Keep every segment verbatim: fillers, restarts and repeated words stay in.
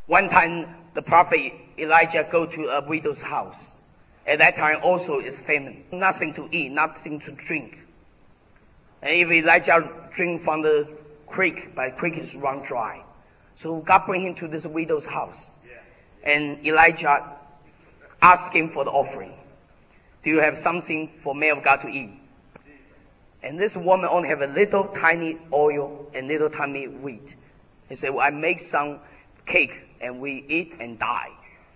One time, the prophet Elijah go to a widow's house. At that time also is famine. Nothing to eat, nothing to drink. And if Elijah drink from the creek, but the creek is run dry. So God bring him to this widow's house. And Elijah asked him for the offering. Do you have something for man of God to eat? And this woman only have a little tiny oil and little tiny wheat. He said, well, I make some cake and we eat and die.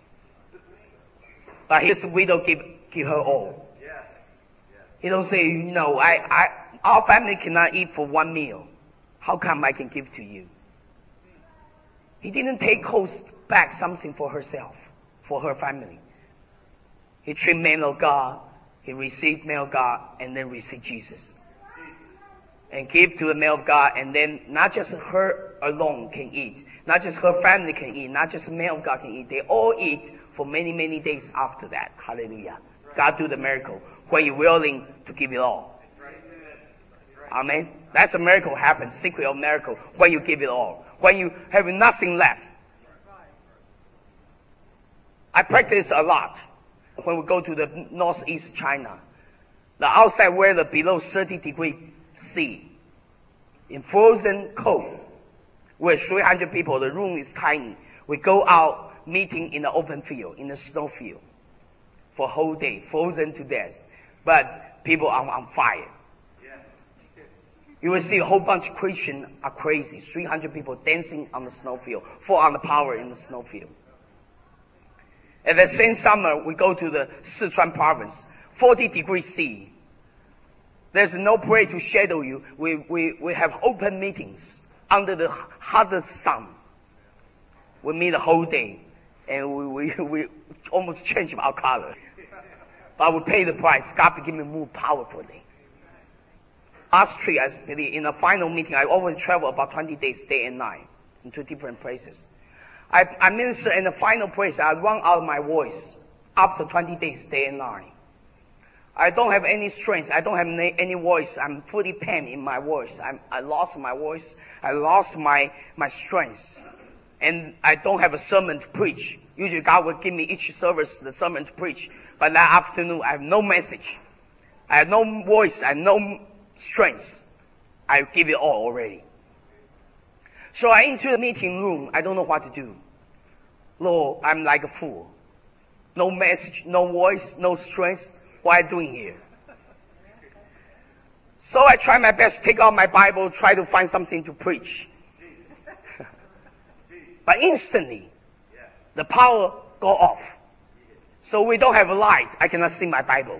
But his widow give, give her all. He don't say, you know, I, I, our family cannot eat for one meal. How come I can give to you? He didn't take hold back something for herself, for her family. He treated man of God, he received man of God, and then received Jesus. And give to the man of God, and then not just her alone can eat, not just her family can eat, not just the man of God can eat. They all eat for many, many days after that. Hallelujah. God do the miracle when you're willing to give it all. Amen. That's a miracle happens, secret of miracle, when you give it all. When you have nothing left. I practice a lot when we go to the northeast China. The outside weather below thirty degrees C. In frozen cold. We're three hundred people. The room is tiny. We go out meeting in the open field, in the snow field. For a whole day, frozen to death. But people are on fire. You will see a whole bunch of Christians are crazy. three hundred people dancing on the snowfield. Full on the power in the snowfield. At the same summer, we go to the Sichuan province. forty degrees C. There's no place to shadow you. We, we, we have open meetings under the hottest sun. We meet the whole day. And we, we, we almost change our color. But we pay the price. God began to move powerfully. Last trip, I believe, in the final meeting, I always travel about twenty days, day and night, into different places. I, I minister in the final place, I run out of my voice after twenty days, day and night. I don't have any strength. I don't have any, any voice. I'm fully pain in my voice. I'm, I lost my voice. I lost my, my strength. And I don't have a sermon to preach. Usually God will give me each service the sermon to preach. But that afternoon, I have no message. I have no voice. I have no strength. I give it all already. So I enter the meeting room. I don't know what to do. Lord, I'm like a fool. No message, no voice, no strength. What am I doing here? So I try my best to take out my Bible, try to find something to preach. But instantly, the power go off. So we don't have a light. I cannot see my Bible.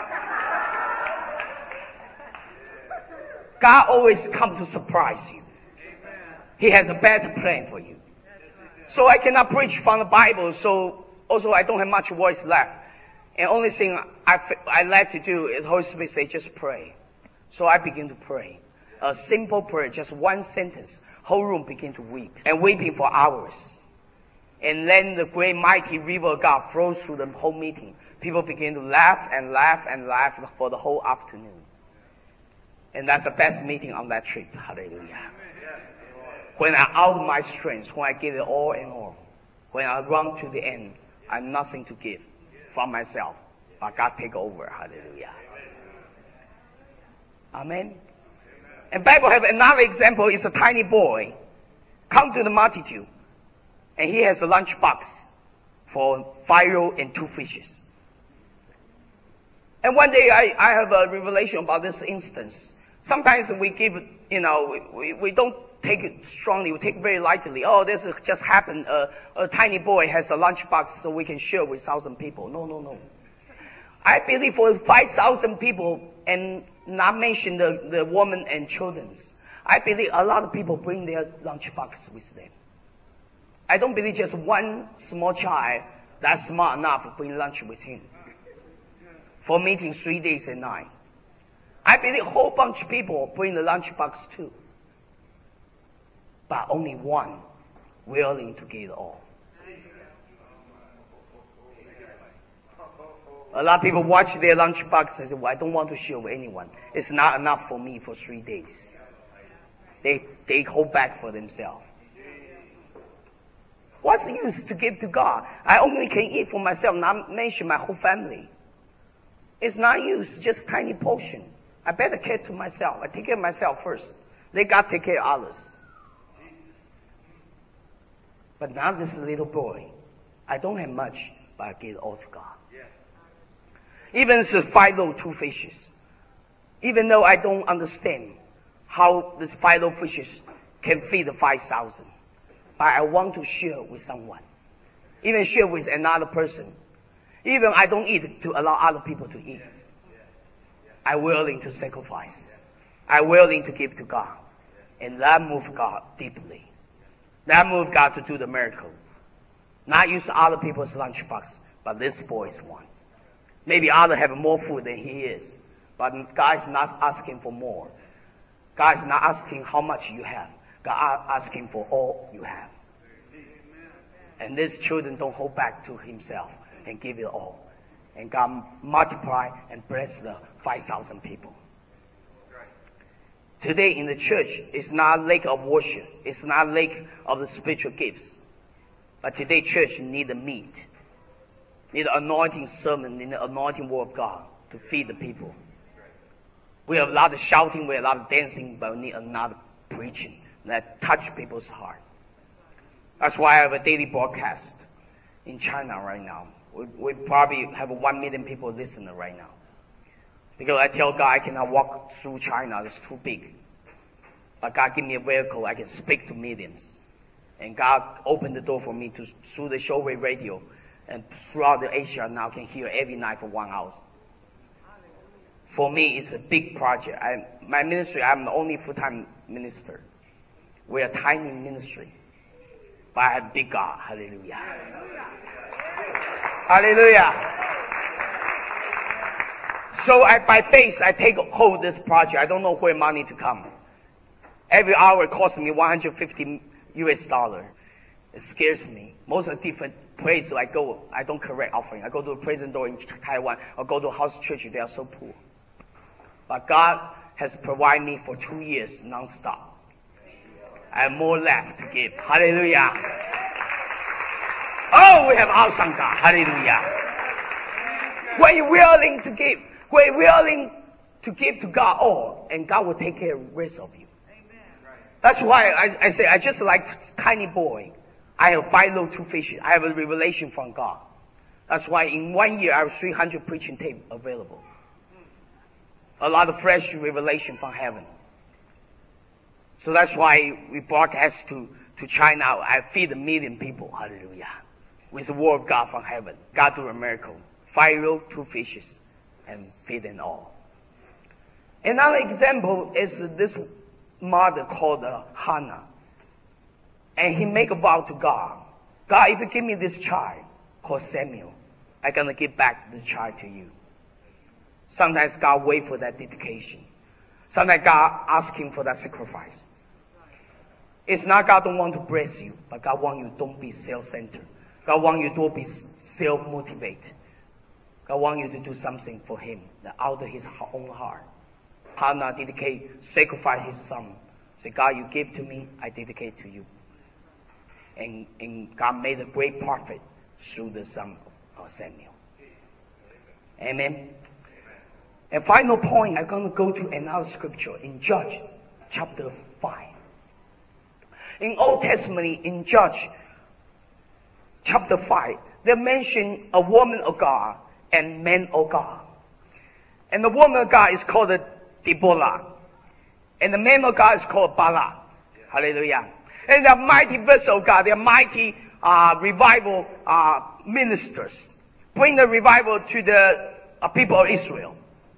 God always comes to surprise you. He has a better plan for you. So I cannot preach from the Bible, so also I don't have much voice left. And only thing I, I like to do is Holy Spirit say, just pray. So I begin to pray. A simple prayer, just one sentence. Whole room begin to weep. And weeping for hours. And then the great mighty river of God flows through the whole meeting. People begin to laugh and laugh and laugh for the whole afternoon. And that's the best meeting on that trip. Hallelujah. When I'm out of my strength, when I give it all and all, when I run to the end, I have nothing to give from myself. But God take over. Hallelujah. Amen. And Bible have another example. It's a tiny boy come to the multitude, and he has a lunch box for five loaves and two fishes. And one day I, I have a revelation about this instance. Sometimes we give, you know, we, we, we don't take it strongly. We take it very lightly. Oh, this just happened. Uh, a tiny boy has a lunchbox so we can share with thousand people. No, no, no. I believe for five thousand people, and not mention the, the women and children, I believe a lot of people bring their lunchbox with them. I don't believe just one small child that's smart enough to bring lunch with him for meeting three days and night. I believe a whole bunch of people bring the lunchbox too. But only one willing to give it all. A lot of people watch their lunchbox and say, well, I don't want to share with anyone. It's not enough for me for three days. They, they hold back for themselves. What's the use to give to God? I only can eat for myself, not mention my whole family. It's not use, just tiny portion. I better care to myself. I take care of myself first. Let God take care of others. But now this little boy, I don't have much, but I give it all to God. Even the five loaves, two fishes. Even though I don't understand how this five loaves, fishes can feed the five thousand. But I want to share with someone. Even share with another person. Even I don't eat to allow other people to eat. I'm willing to sacrifice. I'm willing to give to God. And that moved God deeply. That moved God to do the miracle. Not use other people's lunchbox, but this boy's one. Maybe others have more food than he is. But God is not asking for more. God is not asking how much you have. God is asking for all you have. And these children don't hold back to himself and give it all. And God multiply and bless the five thousand people. Today in the church, it's not a lake of worship. It's not a lake of the spiritual gifts. But today church need the meat. Need the anointing sermon, need the anointing word of God to feed the people. We have a lot of shouting, we have a lot of dancing, but we need another preaching that touch people's heart. That's why I have a daily broadcast in China right now. We, we probably have one million people listening right now. Because I tell God I cannot walk through China, it's too big. But God give me a vehicle, I can speak to millions. And God opened the door for me to through the shortwave radio. And throughout the Asia now can hear every night for one hour. For me, it's a big project. I, my ministry, I'm the only full-time minister. We're a tiny ministry. But I have big God. Hallelujah. Hallelujah. So I, by faith, I take hold of this project. I don't know where money to come. Every hour it costs me one hundred fifty U S dollars. It scares me. Most of the different places I go, I don't correct offering. I go to a prison door in Taiwan or go to a house church. They are so poor. But God has provided me for two years non-stop. I have more left to give. Hallelujah. Oh, we have awesome God. Hallelujah. When you're willing to give, when you're willing to give to God all, and God will take care of the rest of you. That's why I, I say I just like tiny boy. I have five loaves, two fishes. I have a revelation from God. That's why in one year I have three hundred preaching tape available. A lot of fresh revelation from heaven. So that's why we broadcast to, to China. I feed a million people. Hallelujah. With the word of God from heaven. God do a miracle. Five loaves, two fishes. And feed them all. Another example is this mother called uh, Hannah. And he make a vow to God. God, if you give me this child called Samuel, I'm going to give back this child to you. Sometimes God wait for that dedication. Sometimes God asking for that sacrifice. It's not God don't want to bless you, but God want you don't be self-centered. God want you to be self-motivated. God want you to do something for him that out of his own heart. Hannah dedicate, sacrifice his son. Say, God, you give to me, I dedicate to you. And, and God made a great prophet through the son of Samuel. Amen. And final point, I'm going to go to another scripture in Judge chapter five. In Old Testament, in Judge chapter five, they mention a woman of God and man of God. And the woman of God is called Deborah. And the man of God is called Barak. Hallelujah. And they're mighty vessel of God. They're mighty uh, revival uh, ministers. Bring the revival to the uh, people of Israel.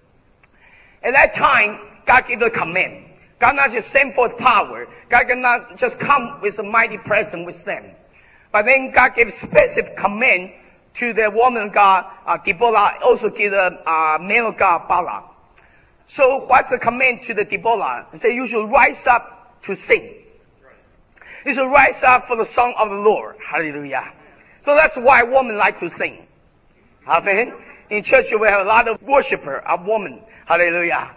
At that time, God gave the command. God not just send forth power. God cannot just come with a mighty presence with them. But then God gave specific command to the woman of God, uh, Deborah, also give the uh, man of God, Barak. So what's the command to the Deborah? They say you should rise up to sing. You should rise up for the song of the Lord. Hallelujah. So that's why women like to sing. Amen. In church you will have a lot of worshiper of women. Hallelujah.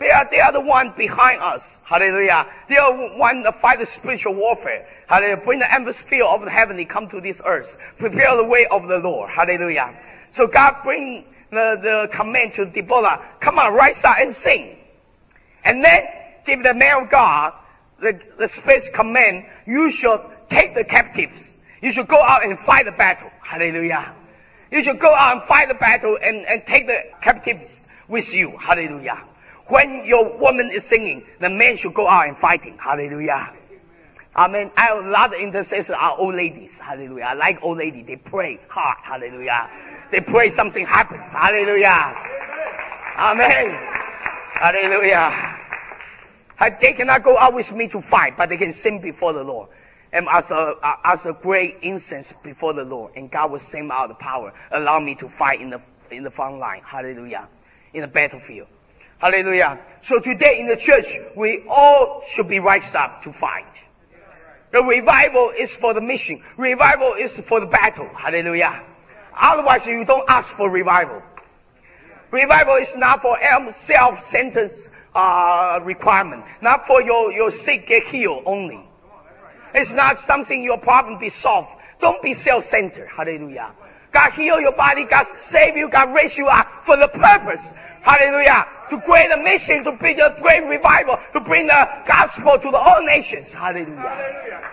They are, they are the one behind us. Hallelujah. They are one that fight the spiritual warfare. Hallelujah. Bring the atmosphere of the heavenly come to this earth. Prepare the way of the Lord. Hallelujah. So God bring the, the command to Deborah. Come on, rise up and sing. And then give the man of God the, the special command. You should take the captives. You should go out and fight the battle. Hallelujah. You should go out and fight the battle and, and take the captives with you. Hallelujah. When your woman is singing, the man should go out and fighting. Hallelujah. Amen. I have a lot of intercessors are old ladies. Hallelujah. I like old ladies. They pray hard. Hallelujah. They pray something happens. Hallelujah. Amen. Hallelujah. They cannot go out with me to fight, but they can sing before the Lord. And as a, as a great incense before the Lord. And God will send out the power. Allow me to fight in the, in the front line. Hallelujah. In the battlefield. Hallelujah. So today in the church, we all should be raised up to fight. The revival is for the mission. Revival is for the battle. Hallelujah. Otherwise, you don't ask for revival. Revival is not for self-centered uh, requirement. Not for your, your sick get healed only. It's not something your problem be solved. Don't be self-centered. Hallelujah. God heal your body. God save you. God raise you up for the purpose. Hallelujah. To create a mission, to bring a great revival, to bring the gospel to the all nations. Hallelujah. Hallelujah.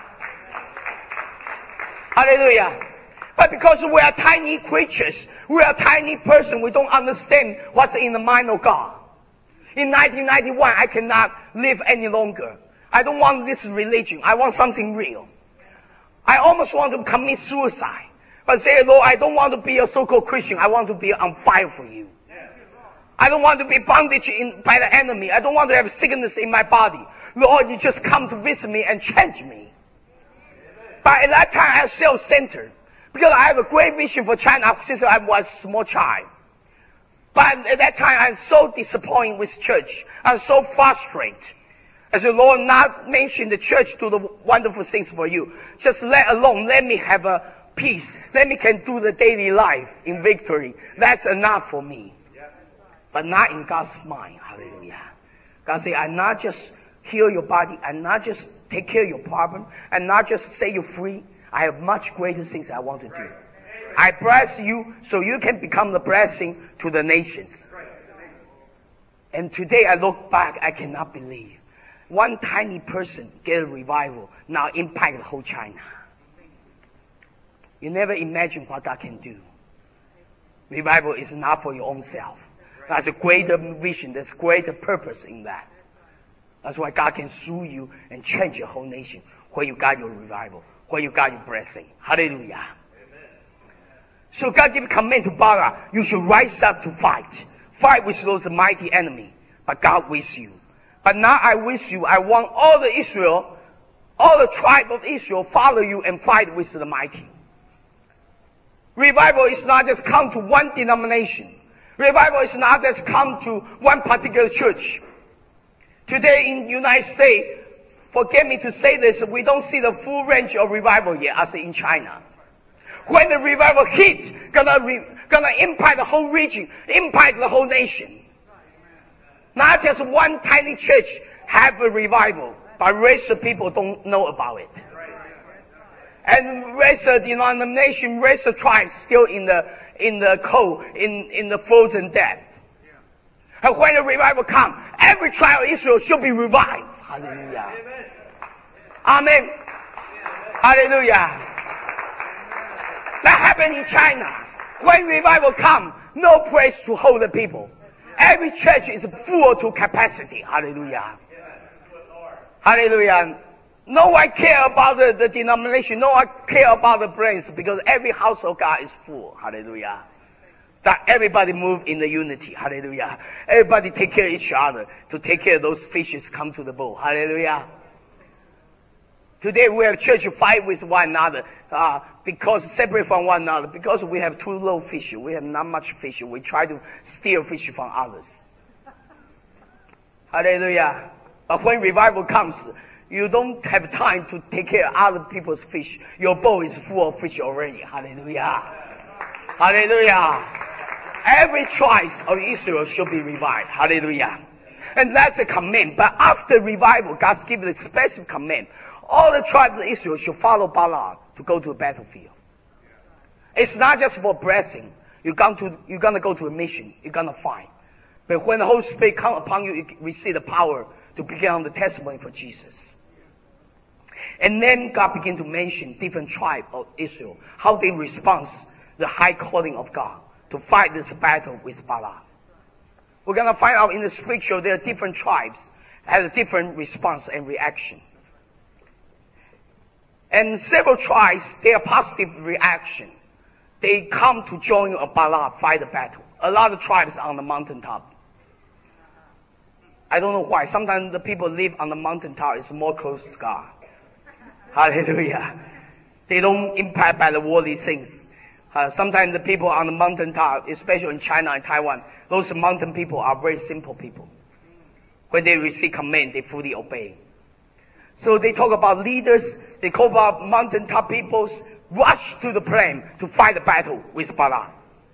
Hallelujah. But because we are tiny creatures, we are tiny person, we don't understand what's in the mind of God. In nineteen ninety-one, I cannot live any longer. I don't want this religion. I want something real. I almost want to commit suicide. But say, Lord, I don't want to be a so-called Christian. I want to be on fire for you. I don't want to be bondage in, by the enemy. I don't want to have sickness in my body. Lord, you just come to visit me and change me. But at that time, I was self-centered. Because I have a great vision for China since I was a small child. But at that time, I'm so disappointed with church. I'm so frustrated. I said, Lord, not mention the church do the wonderful things for you. Just let alone, let me have a peace. Let me can do the daily life in victory. That's enough for me. But not in God's mind. Hallelujah. God say, I not just heal your body. I not just take care of your problem. And not just set you free. I have much greater things I want to do. I bless you so you can become the blessing to the nations. And today I look back, I cannot believe. One tiny person get a revival, now impact the whole China. You never imagine what God can do. Revival is not for your own self. There's a greater vision, there's greater purpose in that. That's why God can sue you and change your whole nation where you got your revival, where you got your blessing. Hallelujah. Amen. So God gave a command to Barak, you should rise up to fight. Fight with those mighty enemy, but God with you. But now I with you, I want all the Israel, all the tribe of Israel follow you and fight with the mighty. Revival is not just come to one denomination. Revival is not just come to one particular church. Today in the United States, forget me to say this, we don't see the full range of revival yet as in China. When the revival hit, gonna, re, gonna impact the whole region, impact the whole nation. Not just one tiny church have a revival, but rest of people don't know about it. And rest of denomination, rest of tribes still in the, in the cold, in, in the frozen death. And when the revival comes, every tribe of Israel should be revived. Hallelujah. Amen. Hallelujah. That happened in China. When revival comes, no place to hold the people. Every church is full to capacity. Hallelujah. Hallelujah. No one care about the, the denomination. No one care about the place because every house of God is full. Hallelujah. That everybody move in the unity. Hallelujah. Everybody take care of each other to take care of those fishes come to the boat. Hallelujah. Today we have church fight with one another uh, because separate from one another because we have too low fish. We have not much fish. We try to steal fish from others. Hallelujah. But when revival comes, you don't have time to take care of other people's fish. Your boat is full of fish already. Hallelujah. Hallelujah. Every tribe of Israel should be revived. Hallelujah. And that's a command. But after revival, God's given a special command. All the tribes of Israel should follow Balak to go to the battlefield. It's not just for blessing. You're going to, you're going to go to a mission. You're going to fight. But when the Holy Spirit comes upon you, you receive the power to begin on the testimony for Jesus. And then God began to mention different tribes of Israel, how they respond to the high calling of God to fight this battle with Balak. We're going to find out in the scripture there are different tribes have a different response and reaction. And several tribes, their positive reaction, they come to join a Balak, fight the battle. A lot of tribes on the mountaintop. I don't know why. Sometimes the people live on the mountaintop is more close to God. Hallelujah. They don't impact by the worldly things. Uh, sometimes the people on the mountaintop, especially in China and Taiwan, those mountain people are very simple people. When they receive command, they fully obey. So they talk about leaders, they talk about mountaintop peoples, rush to the plain to fight the battle with Balak.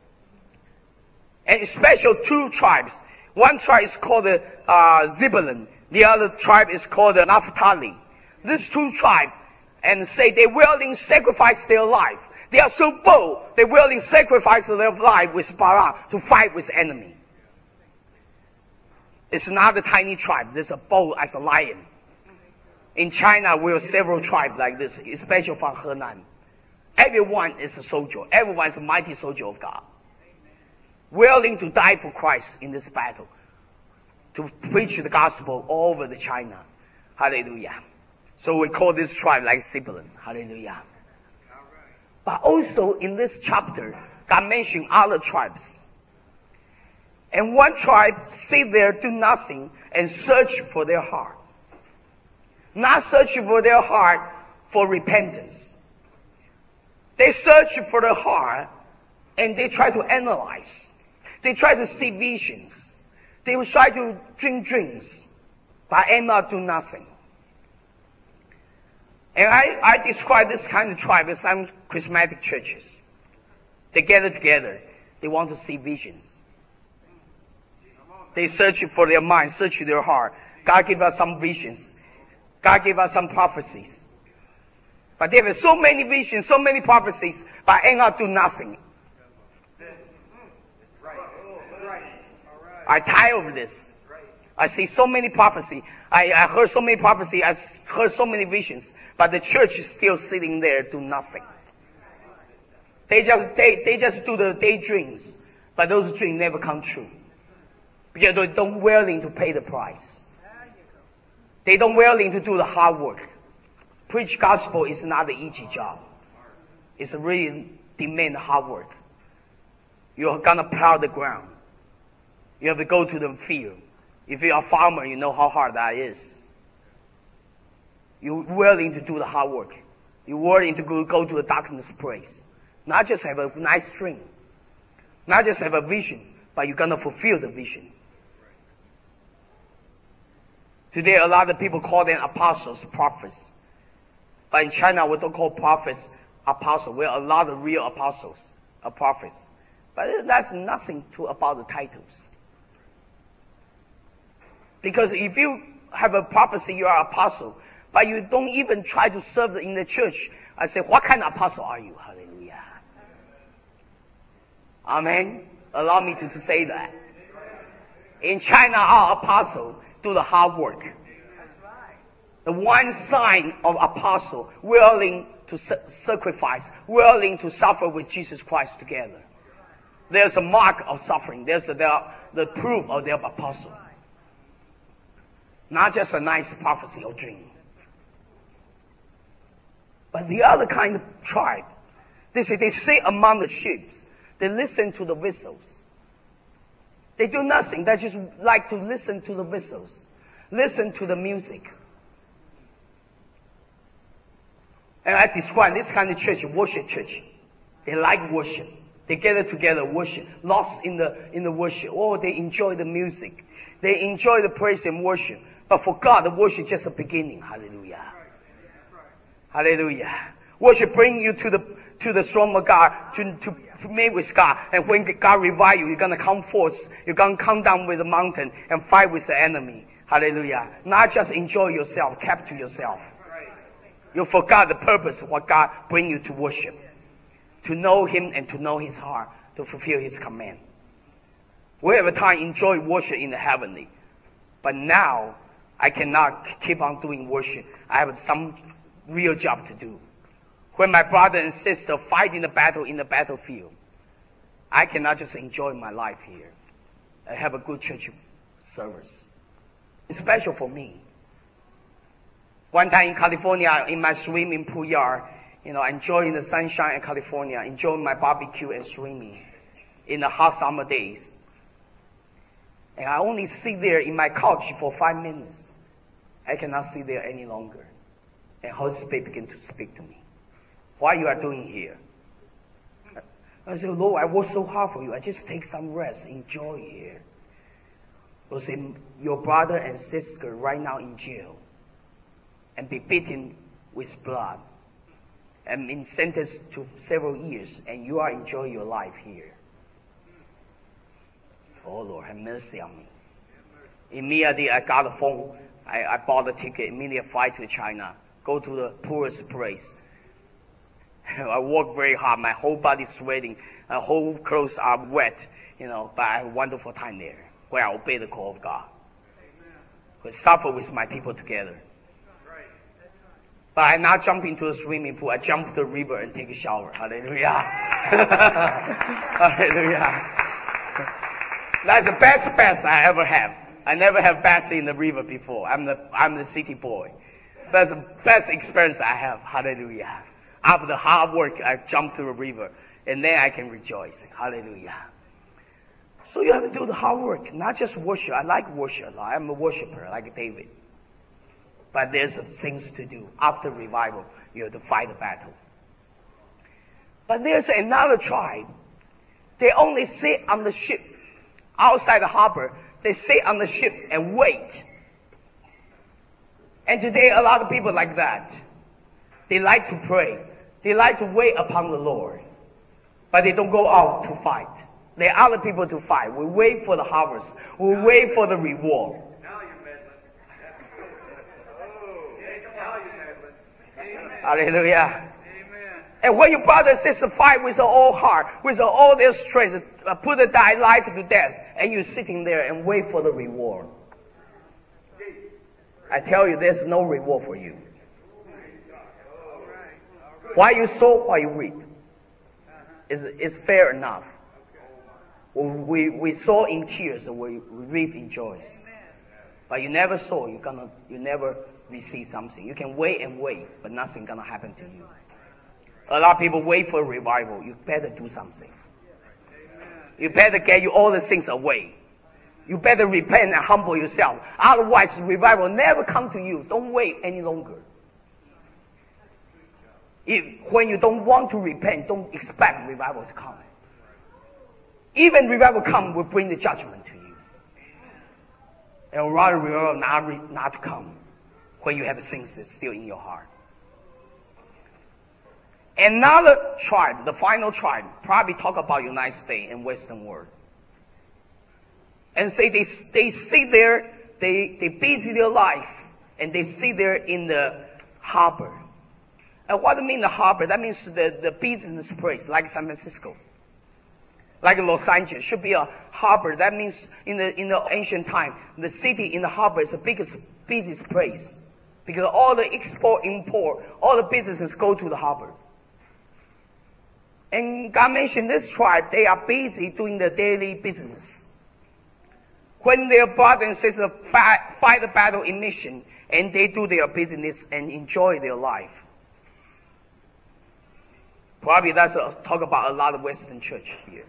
And especially two tribes. One tribe is called the uh, Zebulun. The other tribe is called the Naphtali. These two tribes, and say they willing sacrifice their life. They are so bold, they willing sacrifice their life with Balak to fight with enemy. It's not a tiny tribe. There's a bold as a lion. In China, we have several tribes like this, especially from Henan. Everyone is a soldier. Everyone is a mighty soldier of God. Willing to die for Christ in this battle. To preach the gospel all over the China. Hallelujah. So we call this tribe like Zebulun. Hallelujah. But also in this chapter, God mentioned other tribes. And one tribe sit there, do nothing, and search for their heart. Not searching for their heart for repentance. They search for their heart, and they try to analyze. They try to see visions. They will try to drink drinks, but end up do nothing. And I, I describe this kind of tribe as some charismatic churches. They gather together. They want to see visions. They search for their mind, search their heart. God give us some visions. God gave us some prophecies. But there were so many visions, so many prophecies, but end up do nothing. I tired of this. I see so many prophecy. I, I heard so many prophecy. I heard so many visions. But the church is still sitting there, do nothing. They just, they, they just do the daydreams. But those dreams never come true. Because they don't willing to pay the price. They don't willing to do the hard work. Preach gospel is not an easy job. It's really demand hard work. You're gonna plow the ground. You have to go to the field. If you're a farmer, you know how hard that is. You're willing to do the hard work. You're willing to go, go to the darkness place. Not just have a nice dream. Not just have a vision, but you're gonna fulfill the vision. Today, a lot of people call them apostles, prophets. But in China, we don't call prophets apostles. We're a lot of real apostles, or prophets. But that's nothing to about the titles. Because if you have a prophecy, you are an apostle, but you don't even try to serve in the church, I say, what kind of apostle are you? Hallelujah. Amen. Allow me to, to say that. In China, our apostles do the hard work. The one sign of apostle, willing to sacrifice, willing to suffer with Jesus Christ together. There's a mark of suffering. There's a, the, the proof of their apostle. Not just a nice prophecy or dream. But the other kind of tribe, they say they sit among the sheep. They listen to the whistles. They do nothing. They just like to listen to the whistles. Listen to the music. And I describe this kind of church, worship church. They like worship. They gather together, worship. Lost in the, in the worship. Oh, they enjoy the music. They enjoy the praise and worship. But for God, the worship is just a beginning. Hallelujah. Hallelujah. Worship bring you to the, to the throne of God, to, to made with God. And when God revive you, you're going to come forth. You're going to come down with the mountain and fight with the enemy. Hallelujah. Not just enjoy yourself, capture yourself. You forgot the purpose of what God bring you to worship. To know Him and to know His heart. To fulfill His command. We have a time enjoy worship in the heavenly. But now, I cannot keep on doing worship. I have some real job to do. When my brother and sister fight in the battle in the battlefield, I cannot just enjoy my life here. I have a good church service. It's special for me. One time in California, in my swimming pool yard, you know, enjoying the sunshine in California, enjoying my barbecue and swimming in the hot summer days. And I only sit there in my couch for five minutes. I cannot sit there any longer. And Holy Spirit began to speak to me. What you are doing here? I said, Lord, I worked so hard for you. I just take some rest, enjoy here. He said, your brother and sister right now in jail and be beaten with blood and been sentenced to several years, and you are enjoying your life here. Oh Lord, have mercy on me. Immediately I got a phone. I, I bought a ticket, immediate flight to China. Go to the poorest place. I work very hard. My whole body sweating. My whole clothes are wet. You know, but I have a wonderful time there where I obey the call of God. We suffer with my people together. But I not jump into the swimming pool. I jump to the river and take a shower. Hallelujah. Hallelujah. That's the best bath I ever have. I never have bath in the river before. I'm the, I'm the city boy. That's the best experience I have. Hallelujah. After the hard work, I jump to the river, and then I can rejoice. Hallelujah. So you have to do the hard work, not just worship. I like worship a lot. I'm a worshiper, like David. But there's some things to do. After revival, you have to fight the battle. But there's another tribe. They only sit on the ship outside the harbor. They sit on the ship and wait. And today, a lot of people like that. They like to pray. They like to wait upon the Lord. But they don't go out to fight. There are other people to fight. We wait for the harvest. We wait for the reward. Hallelujah. Amen. And when your brother and sister fight with all heart, with all their strength, uh, put thy life to death, and you're sitting there and wait for the reward. I tell you, there's no reward for you. Why you sow, why you reap. It's, it's fair enough. We, we sow in tears, we, we reap in joys. But you never sow, you're gonna, you never receive something. You can wait and wait, but nothing gonna happen to you. A lot of people wait for a revival. You better do something. You better get you all the things away. You better repent and humble yourself. Otherwise, revival will never come to you. Don't wait any longer. If, when you don't want to repent, don't expect revival to come. Even revival come will bring the judgment to you. And rather revival not, not to come when you have things still in your heart. Another tribe, the final tribe, probably talk about United States and Western world. And say they, they sit there, they, they busy their life, and they sit there in the harbor. And what do you mean the harbor? That means the, the business place, like San Francisco. Like Los Angeles, should be a harbor. That means in the, in the ancient time, the city in the harbor is the biggest, busiest place. Because all the export, import, all the businesses go to the harbor. And God mentioned this tribe, they are busy doing the daily business. When their brother and sister fight, fight the battle in mission, and they do their business and enjoy their life. Probably that's a, talk about a lot of Western church here.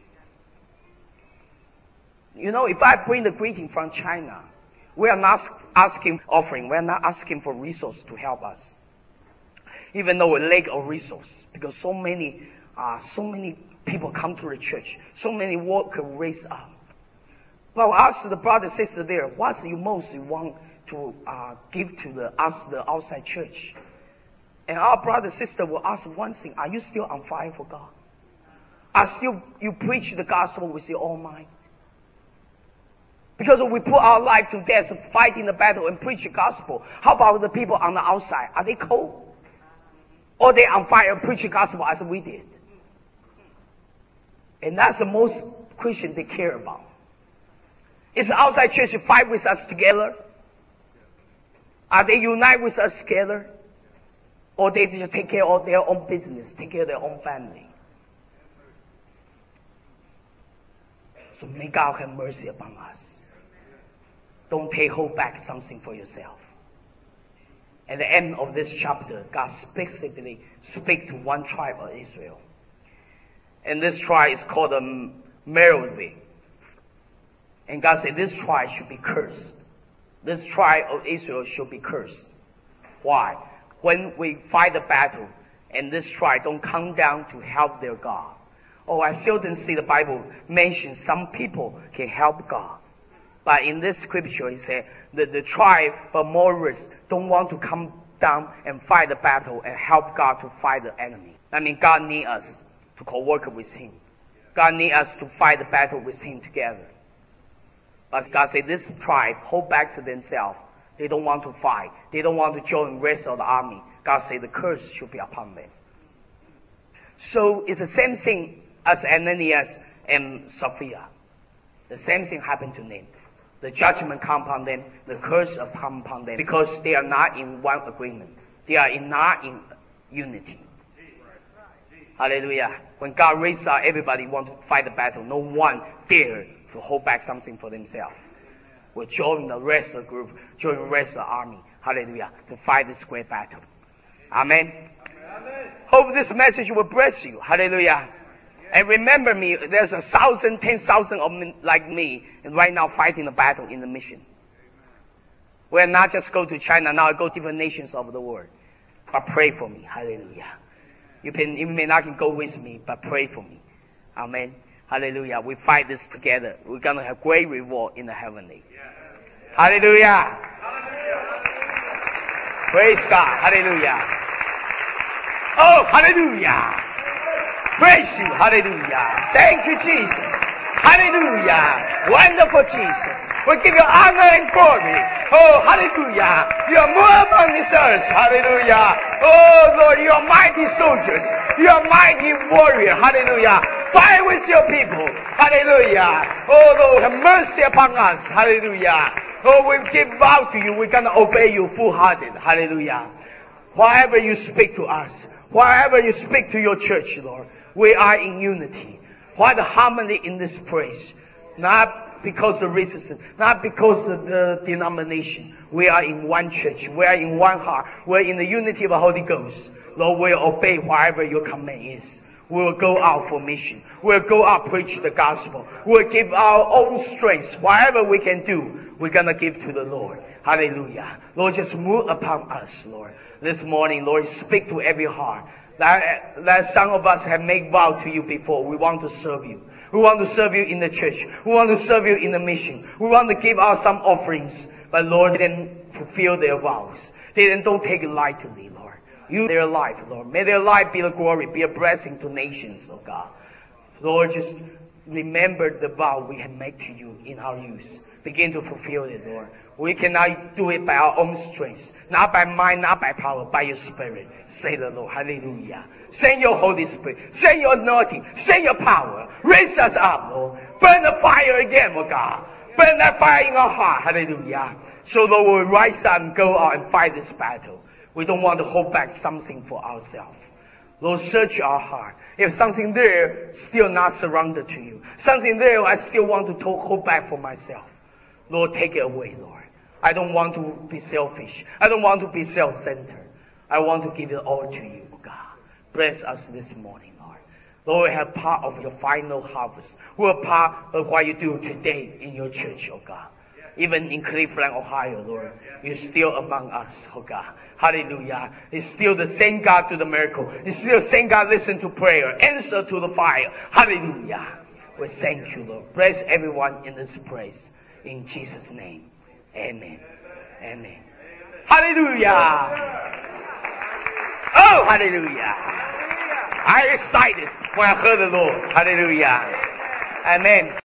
You know, if I bring the greeting from China, we are not asking offering. We are not asking for resources to help us. Even though we lack of resource, because so many, uh, so many people come to the church, so many workers raise up. But I ask the brother and sister there, what's you most you want to uh, give to the us the outside church? And our brother and sister will ask one thing: are you still on fire for God? Are still you preach the gospel with your own mind? Because we put our life to death fighting the battle and preach the gospel. How about the people on the outside? Are they cold? Or they on fire and preach the gospel as we did? And that's the most Christian they care about. Is the outside church fight with us together? Are they unite with us together? Or they just take care of their own business, take care of their own family? So may God have mercy upon us. Don't take hold back something for yourself. At the end of this chapter, God specifically speaks to one tribe of Israel. And this tribe is called the Meravi. And God said this tribe should be cursed. This tribe of Israel should be cursed. Why? When we fight the battle and this tribe don't come down to help their God. Oh, I seldom see the Bible mention some people can help God. But in this scripture, it said that the tribe of Morites don't want to come down and fight the battle and help God to fight the enemy. I mean, God needs us to co-work with Him. God needs us to fight the battle with Him together. But God said this tribe hold back to themselves. They don't want to fight. They don't want to join the rest of the army. God said the curse should be upon them. So it's the same thing as Ananias and Sapphira. The same thing happened to them. The judgment come upon them, the curse come upon them, because they are not in one agreement. They are in, not in unity. Hallelujah. When God raises up, everybody want to fight the battle. No one dare to hold back something for themselves. We'll join the rest of the group, join the rest of the army. Hallelujah. To fight this great battle. Amen. Amen. Hope this message will bless you. Hallelujah. And remember me, there's a thousand, ten thousand of me, like me, and right now fighting the battle in the mission. We're not just go to China, now I go to different nations of the world. But pray for me. Hallelujah. You can, you may not go with me, but pray for me. Amen. Hallelujah. We fight this together. We're going to have great reward in the heavenly. Hallelujah. Praise God. Hallelujah. Oh, hallelujah. Praise you. Hallelujah. Thank you, Jesus. Hallelujah. Wonderful Jesus. We give you honor and glory. Oh, hallelujah. You are more among this earth. Hallelujah. Oh, Lord, you are mighty soldiers. You are mighty warrior. Hallelujah. Fight with your people. Hallelujah. Oh, Lord, have mercy upon us. Hallelujah. Oh, we give vow to you. We're going to obey you full-hearted. Hallelujah. Whatever you speak to us, whatever you speak to your church, Lord, we are in unity. What the harmony in this place. Not because of resistance, not because of the denomination. We are in one church. We are in one heart. We're in the unity of the Holy Ghost. Lord, we'll obey whatever your command is. We'll go out for mission. We'll go out preach the gospel. We'll give our own strength. Whatever we can do, we're going to give to the Lord. Hallelujah. Lord, just move upon us, Lord. This morning, Lord, speak to every heart. That, that some of us have made vow to you before. We want to serve you. We want to serve you in the church. We want to serve you in the mission. We want to give out some offerings. But Lord, they didn't fulfill their vows. They didn't don't take it lightly, Lord. You, their life, Lord. May their life be a glory, be a blessing to nations, oh God. Lord, just remember the vow we have made to you in our youth. Begin to fulfill it, Lord. We cannot do it by our own strength. Not by mind, not by power, by your Spirit. Say the Lord. Hallelujah. Send your Holy Spirit. Send your anointing. Send your power. Raise us up, Lord. Burn the fire again, oh God. Burn that fire in our heart. Hallelujah. So Lord, we'll rise up and go out and fight this battle. We don't want to hold back something for ourselves. Lord, search our heart. If something there still not surrendered to you, something there I still want to talk, hold back for myself. Lord, take it away, Lord. I don't want to be selfish. I don't want to be self-centered. I want to give it all to you, God. Bless us this morning, Lord. Lord, we have part of your final harvest. We're part of what you do today in your church, oh God. Even in Cleveland, Ohio, Lord, you're still among us, oh God. Hallelujah. It's still the same God to the miracle. It's still the same God listen to prayer, answer to the fire. Hallelujah. We thank you, Lord. Bless everyone in this place. In Jesus' name. Amen. Amen. Hallelujah. Oh, hallelujah. I excited when I heard the Lord. Hallelujah. Amen.